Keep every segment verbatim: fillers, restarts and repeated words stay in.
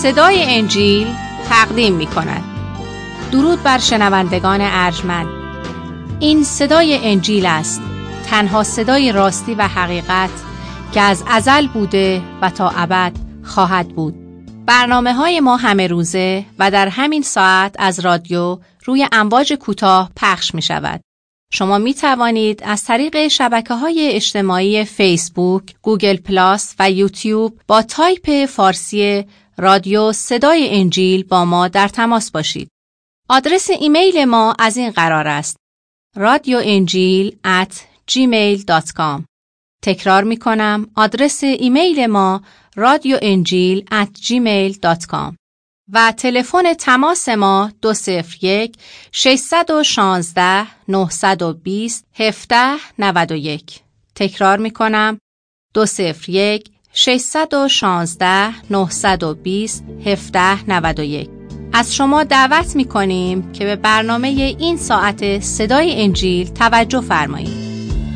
صدای انجیل تقدیم می کند. درود بر شنوندگان ارجمند. این صدای انجیل است، تنها صدای راستی و حقیقت که از ازل بوده و تا ابد خواهد بود. برنامه های ما همه روزه و در همین ساعت از رادیو روی امواج کوتاه پخش می شود. شما می توانید از طریق شبکه‌های اجتماعی فیسبوک، گوگل پلاس و یوتیوب با تایپ فارسی رادیو صدای انجیل با ما در تماس باشید. آدرس ایمیل ما از این قرار است: رادیو انجیل ات جیمیل دات کام. تکرار می کنم، آدرس ایمیل ما رادیو انجیل ات جیمیل دات کام و تلفن تماس ما دو صفر یک ششصد و شانزده نهصد و بیست هفده نود و یک. تکرار می کنم، دو صفر یک ششصد و شانزده نهصد و بیست هفده نود و یک. از شما دعوت می کنیم که به برنامه این ساعت صدای انجیل توجه فرمایید.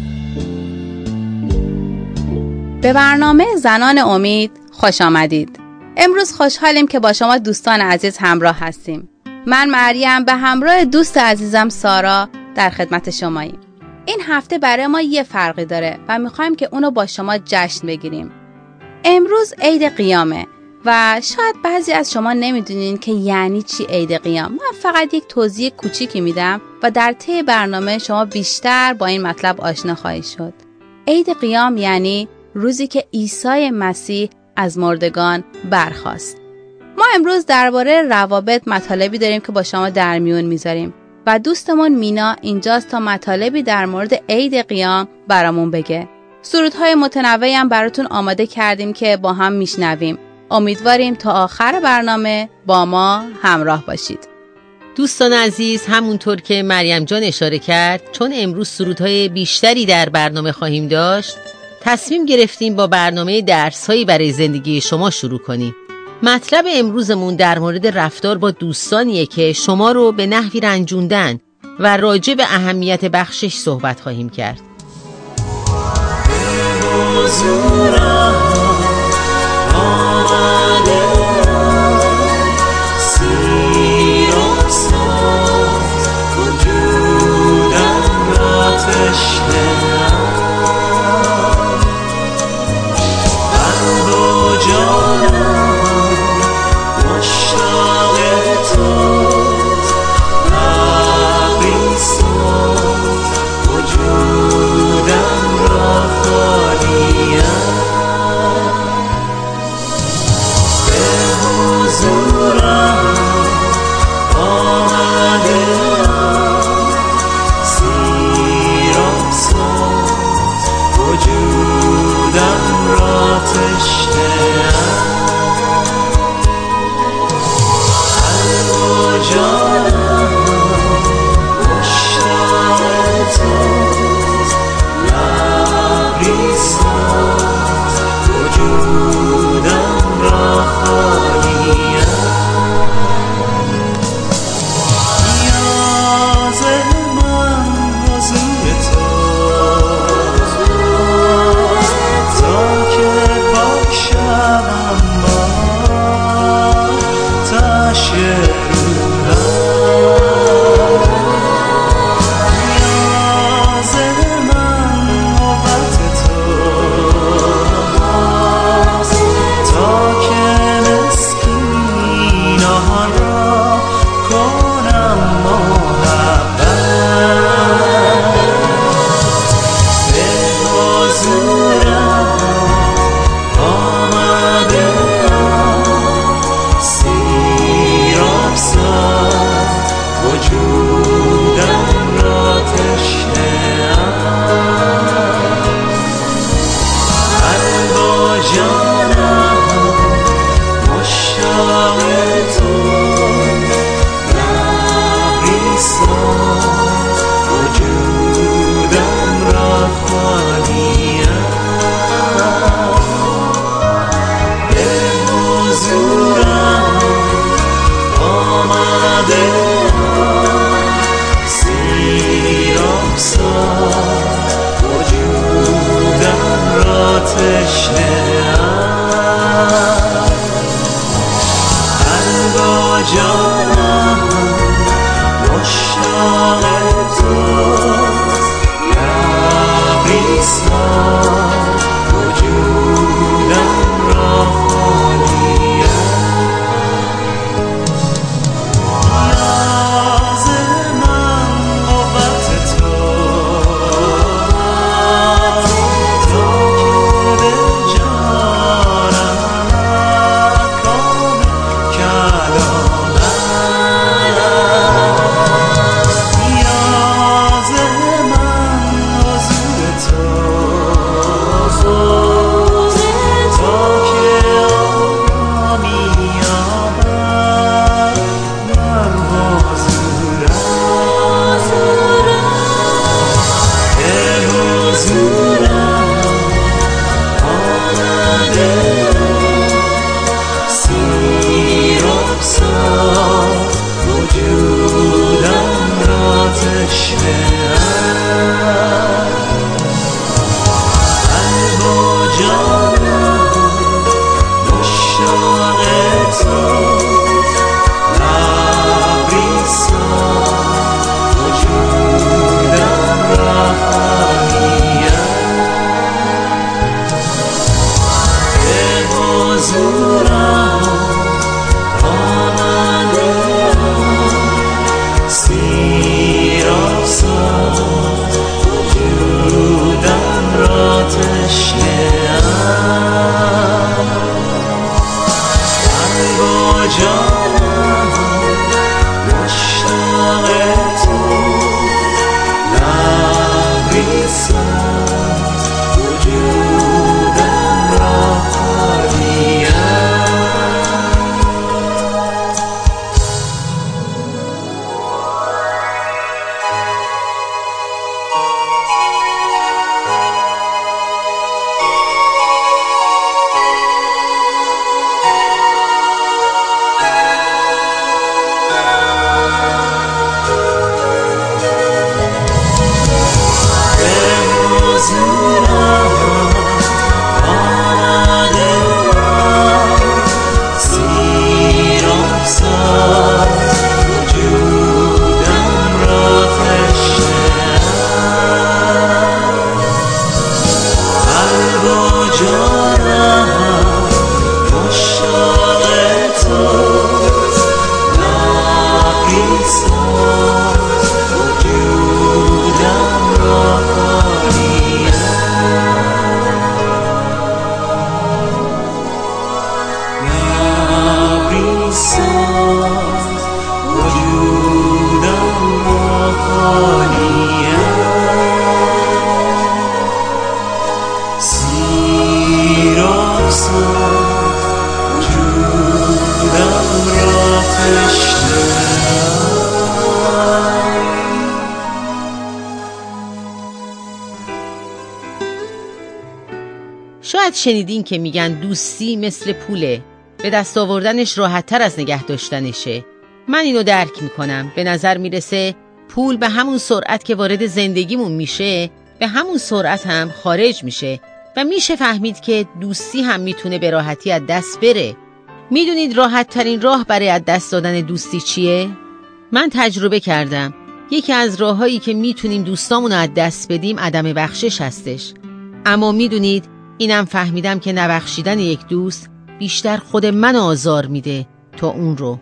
به برنامه زنان امید خوش آمدید. امروز خوشحالیم که با شما دوستان عزیز همراه هستیم. من مریم به همراه دوست عزیزم سارا در خدمت شماییم. این هفته برای ما یه فرقی داره و میخوایم که اونو با شما جشن بگیریم. امروز عید قیامه و شاید بعضی از شما نمیدونین که یعنی چی عید قیام. من فقط یک توضیح کوچیکی میدم و در طی برنامه شما بیشتر با این مطلب آشنا خواهید شد. عید قیام یعنی روزی که عیسی مسیح از مردگان برخاست. ما امروز درباره روابط مطالبی داریم که با شما در میون میذاریم و دوستمون مینا اینجاست تا مطالبی در مورد عید قیام برامون بگه. سرودهای متنوعی هم براتون آماده کردیم که با هم میشنویم. امیدواریم تا آخر برنامه با ما همراه باشید. دوستان عزیز، همونطور که مریم جان اشاره کرد، چون امروز سرودهای بیشتری در برنامه خواهیم داشت، تصمیم گرفتیم با برنامه درس‌هایی برای زندگی شما شروع کنیم. مطلب امروزمون در مورد رفتار با دوستانیه که شما رو به نحوی رنجوندن و راجع به اهمیت بخشش صحبت خواهیم کرد. وجودم را خالی شاید شنیدین که میگن دوستی مثل پوله، به دست آوردنش راحت تر از نگه داشتنشه. من اینو درک میکنم. به نظر میرسه پول به همون سرعت که وارد زندگیمون میشه به همون سرعت هم خارج میشه و میشه فهمید که دوستی هم میتونه به راحتی از دست بره. میدونید راحت ترین راه برای از دست دادن دوستی چیه؟ من تجربه کردم. یکی از راهایی که میتونیم دوستامون رو از دست بدیم عدم بخشش هستش. اما میدونید اینم فهمیدم که نبخشیدن یک دوست بیشتر خود من آزار میده تا اون رو.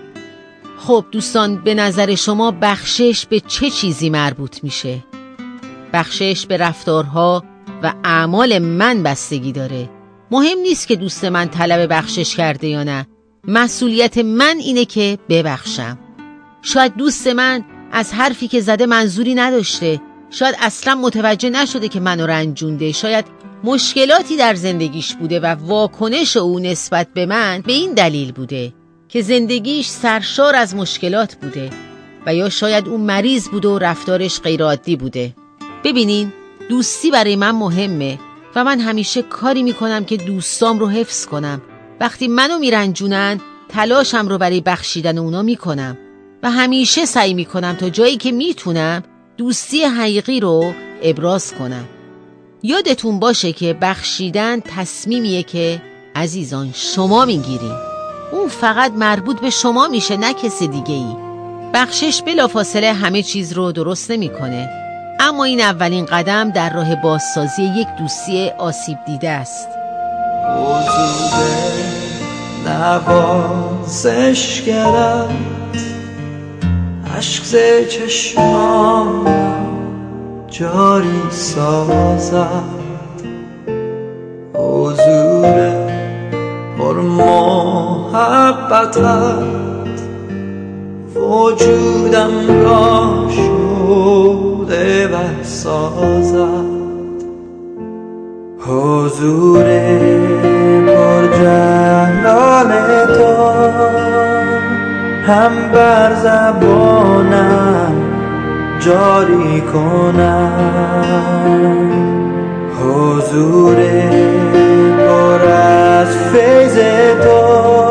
خب دوستان، به نظر شما بخشش به چه چیزی مربوط میشه؟ بخشش به رفتارها و اعمال من بستگی داره. مهم نیست که دوست من طلب بخشش کرده یا نه. مسئولیت من اینه که ببخشم. شاید دوست من از حرفی که زده منظوری نداشته. شاید اصلا متوجه نشده که منو رنجونده. شاید مشکلاتی در زندگیش بوده و واکنش او نسبت به من به این دلیل بوده که زندگیش سرشار از مشکلات بوده و یا شاید اون مریض بوده و رفتارش غیرعادی بوده. ببینین، دوستی برای من مهمه و من همیشه کاری میکنم که دوستام رو حفظ کنم. وقتی منو میرنجونن تلاشم رو برای بخشیدن اونا میکنم و همیشه سعی میکنم تا جایی که میتونم دوستی حقیقی رو ابراز کنم. یادتون باشه که بخشیدن تصمیمیه که عزیزان شما میگیرین. اون فقط مربوط به شما میشه، نه کسی دیگه ای. بخشش بلافاصله همه چیز رو درست نمیکنه، اما این اولین قدم در راه بازسازی یک دوستی آسیب دیده است. حضور نوازش گرد عشق ز چشمانم جاری سازد، حضور پر محبتت وجودم را شده و سازد، حضور پر جلال تو هم بر زبانم جاری کنم، حضور پر از فیض تو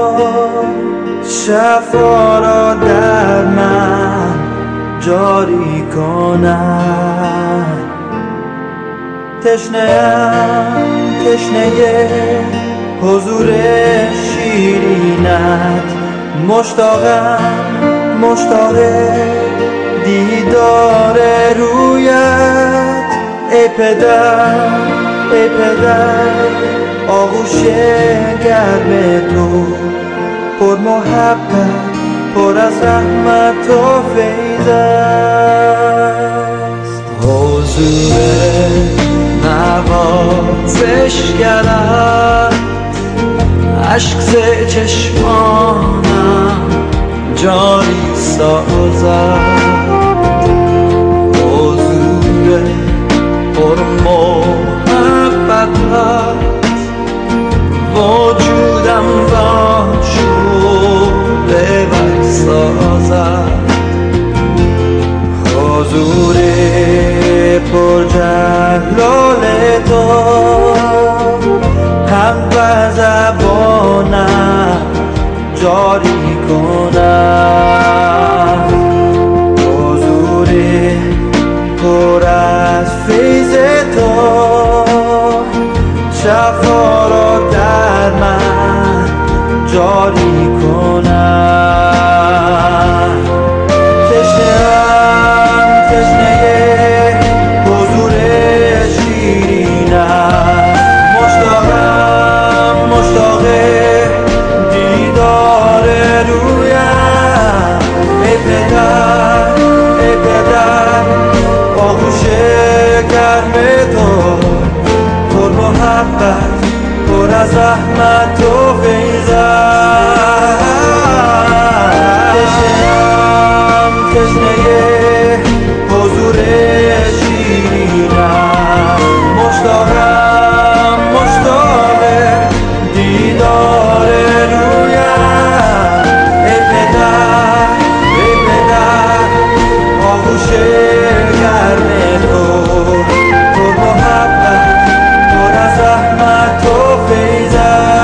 شفا را در من جاری کنم. تشنه‌ام تشنه حضور شیرینت، مشتاقم مشتاق دیدار رویت ای پدر ای پدر آغوش گرم تو پر محبت پر از رحمت و فیض است حضور نوازشگرت عشق ز چشمانم جاری سازد حضور پر محبت وجودم را شعله ور سازد حضور پر جلال تو هم بر زبانم جاری کند حضور پر از فیض تو شفا را در من جاری کند تشنه‌ام تشنه حضور شیرینت مشتاقم مشتاق دیدار رویت ای پدر ای پدر آغوش گرم تو پر محبت پر از رحمت و فیض است تشنه‌ام تشنه حضور شیرینت مشتاقم مشتاق دیدار رویت ای پدر ای پدر آغوش گرم تو پر محبت پر از رحمت و فیض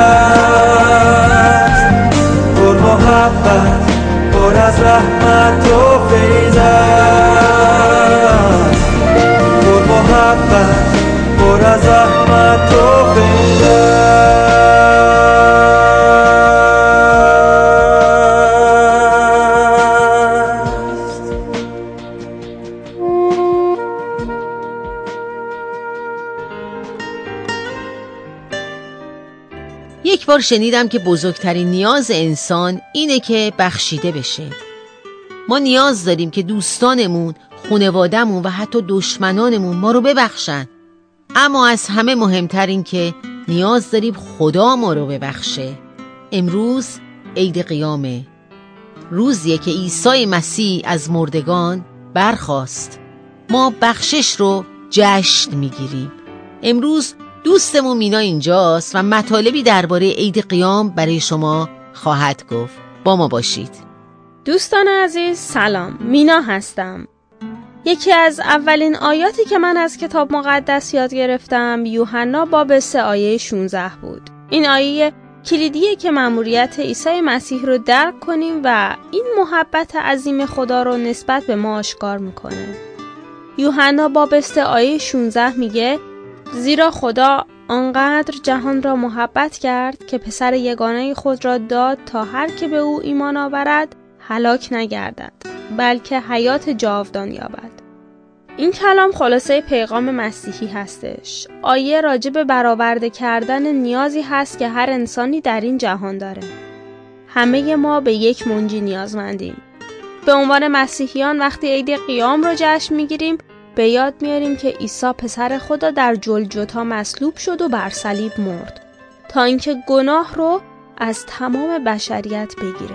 است پر محبت پر از رحمت و فیض است پر محبت پر از رحمت و فیض یک بار شنیدم که بزرگترین نیاز انسان اینه که بخشیده بشه. ما نیاز داریم که دوستانمون، خانواده‌مون و حتی دشمنانمون ما رو ببخشن. اما از همه مهمتر این که نیاز داریم خدا ما رو ببخشه. امروز عید قیامه. روزیه که عیسی مسیح از مردگان برخاست. ما بخشش رو جشن میگیریم. امروز دوستمون مینا اینجاست و مطالبی درباره عید قیام برای شما خواهد گفت. با ما باشید. دوستان عزیز سلام، مینا هستم. یکی از اولین آیاتی که من از کتاب مقدس یاد گرفتم یوحنا باب سه آیه شانزده بود. این آیه کلیدیه که مأموریت عیسی مسیح رو درک کنیم و این محبت عظیم خدا رو نسبت به ما آشکار میکنه. یوحنا باب سه آیه شانزده میگه زیرا خدا آنقدر جهان را محبت کرد که پسر یگانه خود را داد تا هر که به او ایمان آورد هلاک نگردد بلکه حیات جاودان یابد. این کلام خلاصه پیغام مسیحی هستش. آیه راجع به برآورده کردن نیازی هست که هر انسانی در این جهان داره. همه ما به یک منجی نیازمندیم. به عنوان مسیحیان وقتی عید قیام رو جشن میگیریم به یاد میاریم که عیسی پسر خدا در جلجتا مصلوب شد و بر صلیب مرد تا اینکه گناه رو از تمام بشریت بگیره.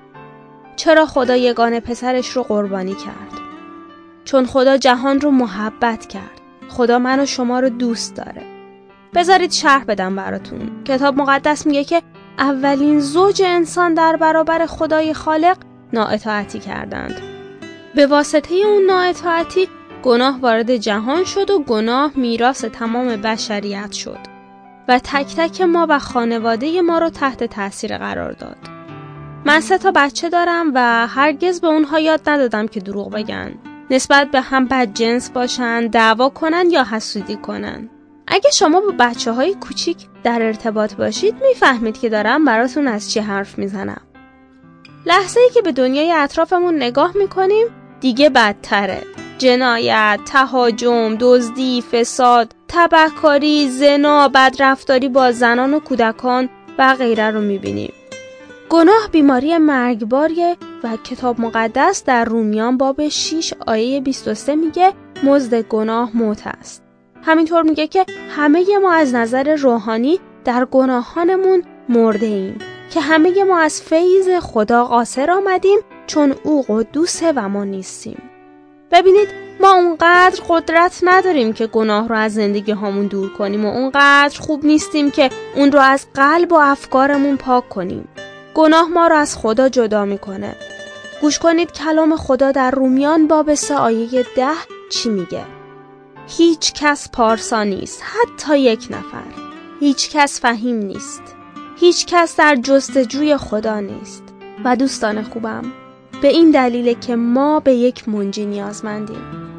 چرا خدا یگانه پسرش رو قربانی کرد؟ چون خدا جهان رو محبت کرد. خدا من و شما رو دوست داره. بذارید شرح بدم براتون. کتاب مقدس میگه که اولین زوج انسان در برابر خدای خالق نااطاعتی کردند. به واسطه اون نااطاعتی گناه وارد جهان شد و گناه میراث تمام بشریت شد و تک تک ما و خانواده ما رو تحت تاثیر قرار داد. من سه تا بچه دارم و هرگز به اونها یاد ندادم که دروغ بگن، نسبت به هم بدجنس باشن، دعوا کنن یا حسودی کنن. اگه شما با بچه های کوچیک در ارتباط باشید میفهمید که دارم براتون از چی حرف میزنم. لحظه‌ای که به دنیای اطرافمون نگاه میکنیم دیگه بدتره. جنایت، تهاجم، دزدی، فساد، تبهکاری، زنا، بدرفتاری با زنان و کودکان و غیره رو میبینیم. گناه بیماری مرگباریه و کتاب مقدس در رومیان باب شش آیه بیست و سه میگه مزد گناه موت است. همینطور میگه که همه ما از نظر روحانی در گناهانمون مرده ایم، که همه ما از فیض خدا قاصر آمدیم چون او قدوسه و ما نیستیم. ببینید ما اونقدر قدرت نداریم که گناه رو از زندگی هامون دور کنیم و اونقدر خوب نیستیم که اون رو از قلب و افکارمون پاک کنیم. گناه ما رو از خدا جدا میکنه. گوش کنید کلام خدا در رومیان باب سه آیه ده چی میگه؟ هیچ کس پارسا نیست، حتی یک نفر. هیچ کس فهیم نیست. هیچ کس در جستجوی خدا نیست. و دوستان خوبم، به این دلیله که ما به یک منجی نیازمندیم.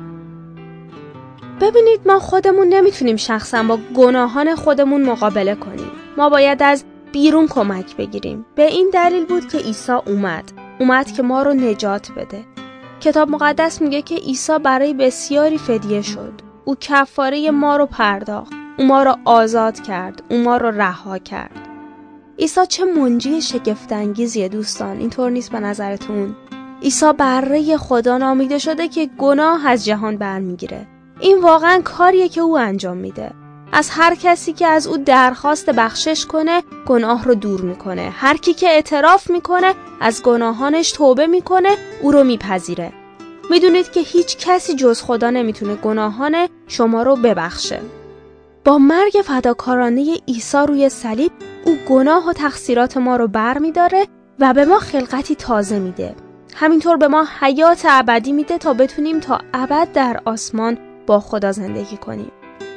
ببینید ما خودمون نمیتونیم شخصا با گناهان خودمون مقابله کنیم. ما باید از بیرون کمک بگیریم. به این دلیل بود که عیسی اومد. اومد که ما رو نجات بده. کتاب مقدس میگه که عیسی برای بسیاری فدیه شد. او کفاره ما رو پرداخت. او ما رو آزاد کرد. او ما رو رها کرد. عیسی چه منجی شگفت انگیزیه دوستان، اینطور نیست به نظرتون؟ عیسی بره خدا نامیده شده که گناه از جهان برمیگیره. این واقعا کاریه که او انجام میده. از هر کسی که از او درخواست بخشش کنه گناه رو دور میکنه. هر کی که اعتراف میکنه از گناهانش توبه میکنه او رو میپذیره. میدونید که هیچ کسی جز خدا نمیتونه گناهان شما رو ببخشه. با مرگ فداکارانه عیسی روی صلیب او گناه و تقصیرات ما رو برمیداره و به ما خلقتی تازه میده. همینطور به ما حیات ابدی میده تا بتونیم تا ابد در آسمان با خدا زندگی کنیم.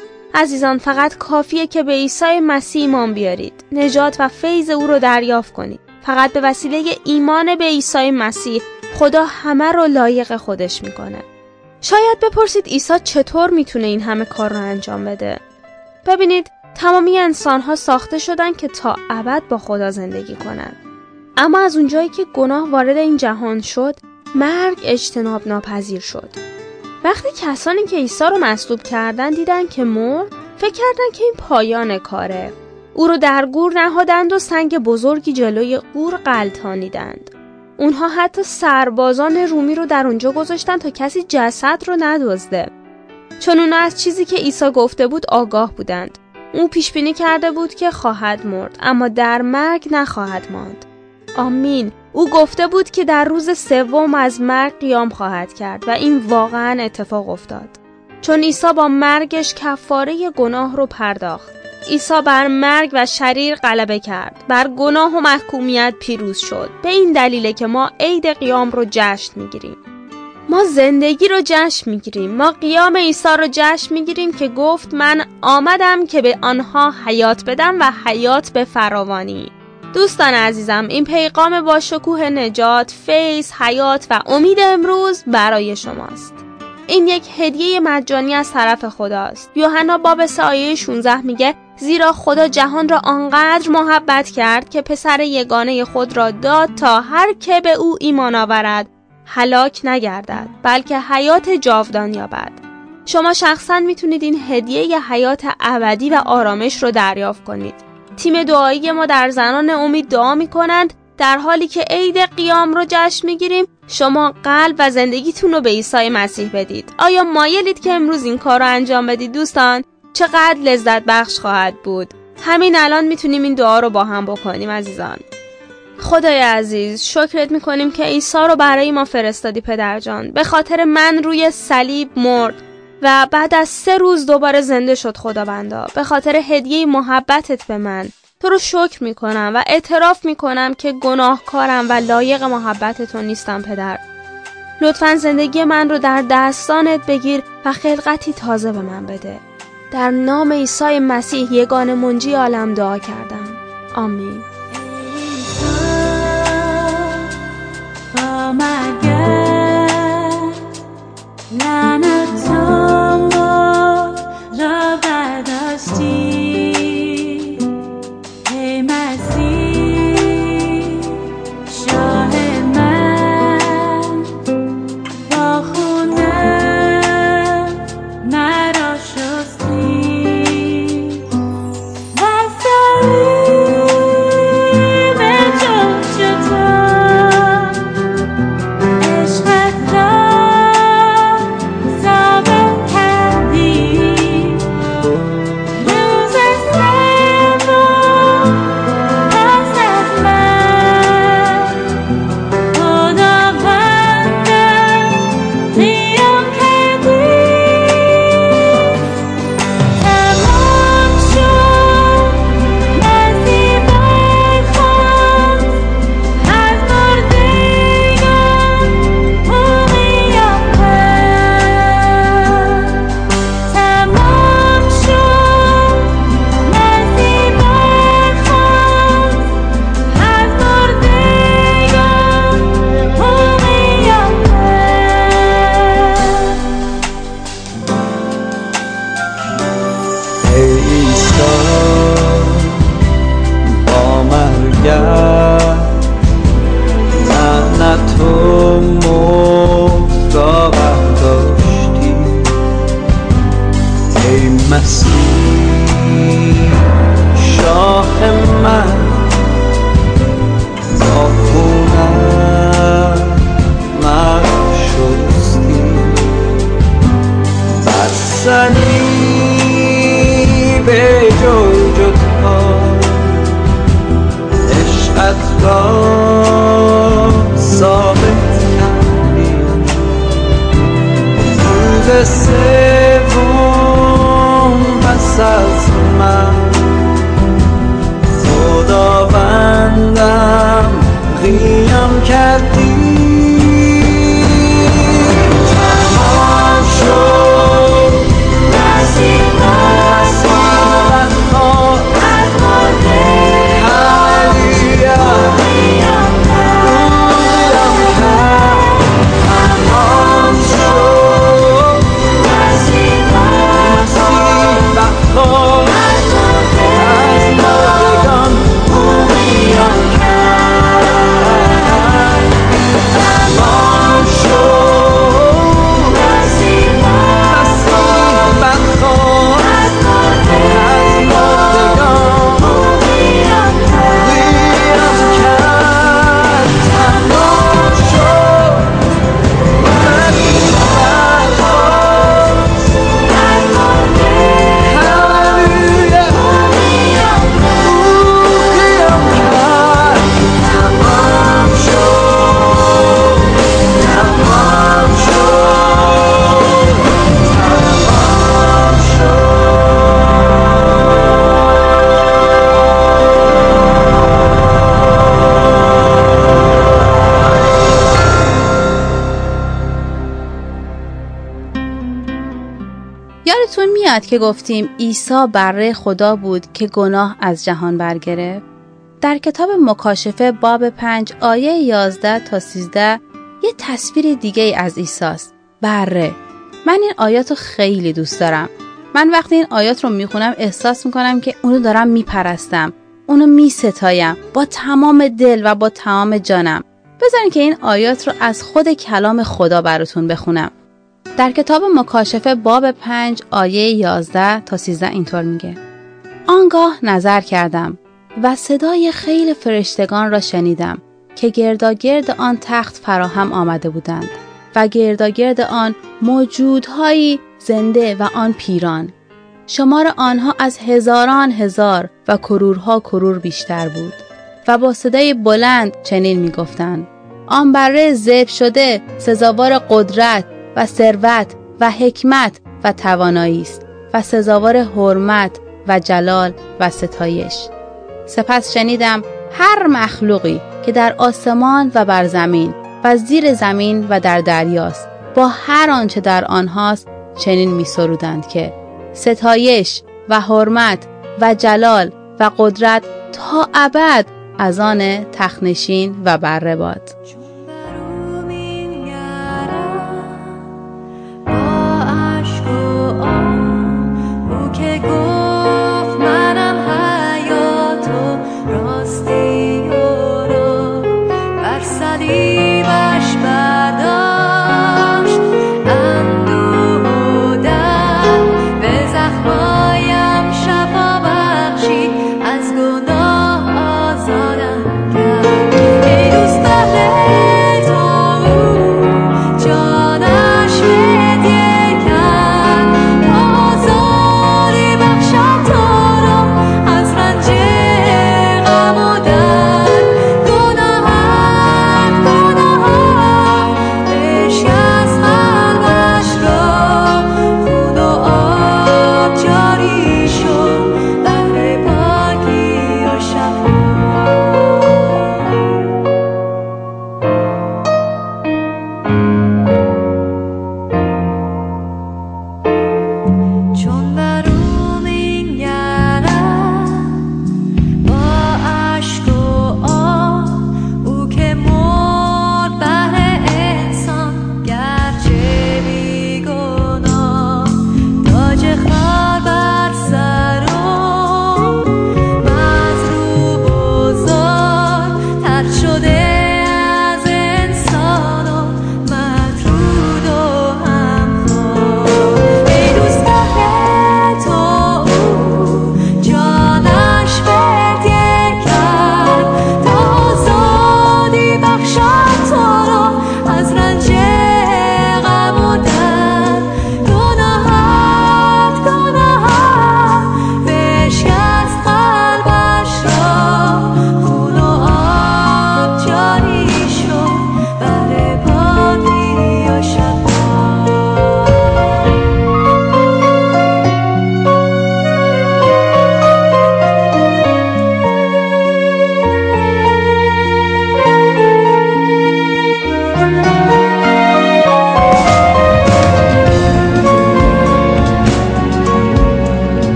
عزیزان فقط کافیه که به عیسی مسیح ایمان بیارید. نجات و فیض او رو دریافت کنید. فقط به وسیله ایمان به عیسی مسیح خدا همه رو لایق خودش میکنه. شاید بپرسید عیسی چطور میتونه این همه کار رو انجام بده؟ ببینید تمامی انسان‌ها ساخته شدن که تا ابد با خدا زندگی کنن. اما از اونجایی که گناه وارد این جهان شد، مرگ اجتناب ناپذیر شد. وقتی کسانی که عیسی رو مصلوب کردن دیدن که مرد، فکر کردن که این پایان کاره. او رو در گور نهادند و سنگ بزرگی جلوی گور غلتانیدند. اونها حتی سربازان رومی رو در اونجا گذاشتن تا کسی جسد رو ندزده. چون اونا از چیزی که عیسی گفته بود آگاه بودند. او پیش بینی کرده بود که خواهد مرد، اما در مرگ نخواهد ماند. آمین. او گفته بود که در روز سوم از مرگ قیام خواهد کرد و این واقعا اتفاق افتاد. چون عیسی با مرگش کفاره گناه رو پرداخت. عیسی بر مرگ و شریر غلبه کرد. بر گناه و محکومیت پیروز شد. به این دلیله که ما عید قیام رو جشن میگیریم. ما زندگی رو جشن میگیریم. ما قیام عیسی رو جشن میگیریم که گفت من آمدم که به آنها حیات بدم و حیات به فراوانی. دوستان عزیزم این پیغام با شکوه نجات، فیض، حیات و امید امروز برای شماست. این یک هدیه مجانی از طرف خداست. یوحنا باب سه آیه شانزده میگه زیرا خدا جهان را آنقدر محبت کرد که پسر یگانه خود را داد تا هر که به او ایمان آورد هلاک نگردد بلکه حیات جاودان یابد. شما شخصا میتونید این هدیه حیات ابدی و آرامش رو دریافت کنید. تیم دعایی ما در زنان امید دعا میکنند در حالی که عید قیام رو جشن میگیریم شما قلب و زندگیتون رو به عیسی مسیح بدید. آیا مایلید که امروز این کار رو انجام بدید دوستان؟ چقدر لذت بخش خواهد بود. همین الان میتونیم این دعا رو با هم بکنیم عزیزان. خدای عزیز شکرت میکنیم که عیسی رو برای ما فرستادی پدر جان. به خاطر من روی صلیب مرد و بعد از سه روز دوباره زنده شد خداوندا. به خاطر هدیه محبتت به من تو رو شکر میکنم و اعتراف میکنم که گناهکارم و لایق محبت تو نیستم پدر. لطفاً زندگی من رو در دستانت بگیر و خلقتی تازه به من بده. در نام عیسی مسیح یگانه منجی عالم دعا کردم. آمین. Hey, my sea, show him. را ثابت کردی. روز سوم پس از من خداوندم قیام کردی. تمام شد نصیب نصیبت ها از مرده هللویا قیام کرد. تمام شد نصیب نصیبت ها از مردگان قیام کرد. تمام شد نصیب نصیبت ها از مردگان قیام کرد. تمام شد نصیبت ها از مردگان هللویا قیام کرد. تمام شد تمام شد تمام یادتون میاد که گفتیم عیسی بره خدا بود که گناه از جهان برگرفت؟ در کتاب مکاشفه باب پنج آیه یازده تا سیزده یه تصویر دیگه از عیسی است. بره. من این آیات رو خیلی دوست دارم. من وقتی این آیات رو میخونم احساس میکنم که اونو دارم میپرستم. اونو میستایم با تمام دل و با تمام جانم. بذارین که این آیات رو از خود کلام خدا براتون بخونم. در کتاب مکاشفه باب پنج آیه یازده تا سیزده اینطور میگه: آنگاه نظر کردم و صدای خیل فرشتگان را شنیدم که گرداگرد آن تخت فراهم آمده بودند و گرداگرد آن موجودهایی زنده و آن پیران. شمار آنها از هزاران هزار و کرورها کرور بیشتر بود و با صدای بلند چنین میگفتند: آن بره ذبح شده سزاوار قدرت و ثروت و حکمت و توانایی است و سزاوار حرمت و جلال و ستایش. سپس شنیدم هر مخلوقی که در آسمان و بر زمین و زیر زمین و در دریاست با هر آنچه در آنهاست چنین می سرودند که ستایش و حرمت و جلال و قدرت تا ابد از آن تخت-نشین و بره باد.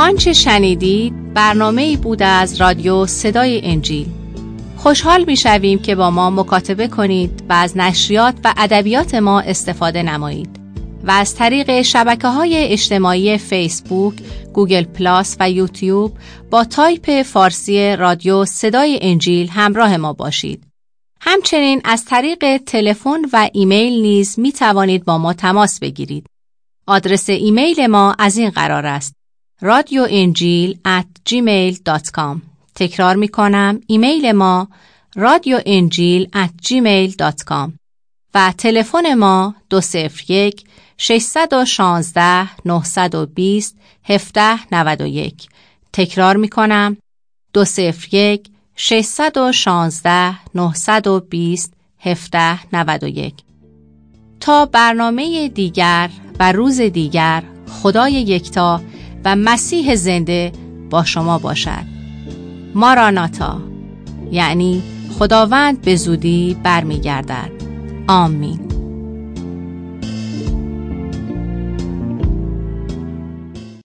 آنچه شنیدید برنامه‌ای بود از رادیو صدای انجیل. خوشحال می‌شویم که با ما مکاتبه کنید و از نشریات و ادبیات ما استفاده نمایید و از طریق شبکه‌های اجتماعی فیسبوک، گوگل پلاس و یوتیوب با تایپ فارسی رادیو صدای انجیل همراه ما باشید. همچنین از طریق تلفن و ایمیل نیز می توانید با ما تماس بگیرید. آدرس ایمیل ما از این قرار است: رادیو انجیل ات جیمیل دات کام. تکرار می کنم، ایمیل ما رادیو انجیل ات جیمیل دات کام و تلفن ما دو صفر یک ششصد و شانزده نهصد و بیست هفده نود و یک. تکرار می کنم، دو صفر یک ششصد و شانزده نهصد و بیست هفده نود و یک. تا برنامه دیگر و روز دیگر، خدای یکتا و مسیح زنده با شما باشد. ماراناتا، یعنی خداوند به زودی برمیگردد. آمین.